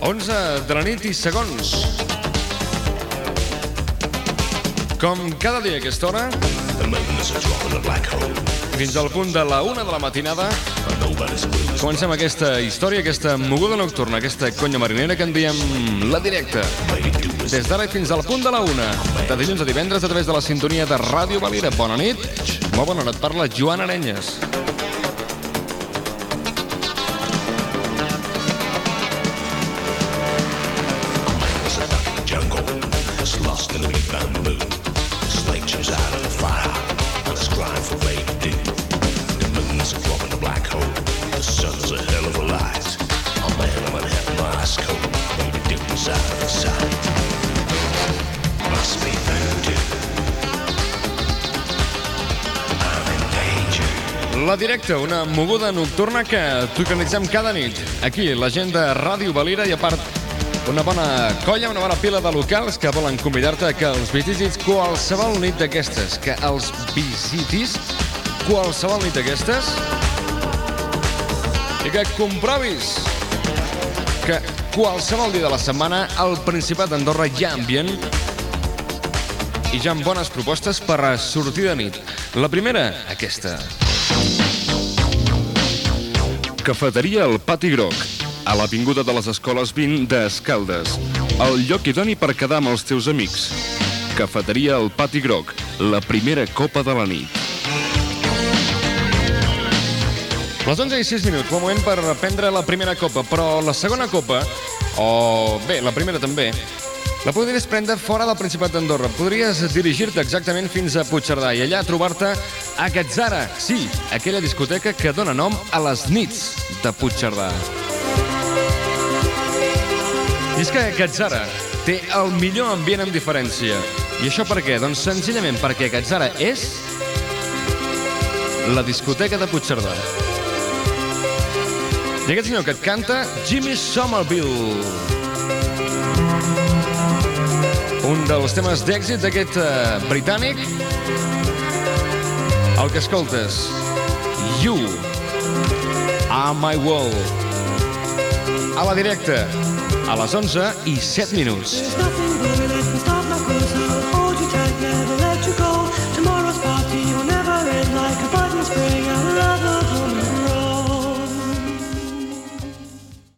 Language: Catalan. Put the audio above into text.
11 de la nit i segons. Com cada dia a aquesta hora, fins al punt de la 1 de la matinada, comencem aquesta història, aquesta moguda nocturna, aquesta conya marinera que en diem La Directa. Des d'ara fins al punt de la 1, de dilluns a divendres a través de la sintonia de Ràdio Valira. Bona nit, molt bona hora, et parla Joan Arenyes. La Directa, una moguda nocturna que t'organitzem cada nit. Aquí, la gent de Ràdio Valira i a part una bona colla, una bona pila de locals que volen convidar-te que els visitis qualsevol nit d'aquestes. Que els visitis qualsevol nit d'aquestes i que comprovis que qualsevol dia de la setmana al Principat d'Andorra hi ha ambient i hi ha bones propostes per a sortir de nit. La primera, aquesta. Cafeteria El Pati Groc, a l'avinguda de les Escoles 20 d'Escaldes. El lloc idoni per quedar amb els teus amics. Cafeteria El Pati Groc, la primera copa de la nit. Les 11 i 6 minuts, bon moment per prendre la primera copa, però la segona copa, o bé, la primera també, la podries prendre fora del Principat d'Andorra. Podries dirigir-te exactament fins a Puigcerdà i allà trobar-te a Gazzara. Sí, aquella discoteca que dona nom a les nits de Puigcerdà. I és que Gazzara té el millor ambient amb diferència. I això per què? Doncs senzillament perquè Gazzara és la discoteca de Puigcerdà. I aquest senyor que et canta, Jimmy Somerville. Un dels temes d'èxit d'aquest britànic, el que escoltes, You Are My World. A La Directa, a les 11 i 7 minuts. Tomorrow's party will never end like a bud in spring. I love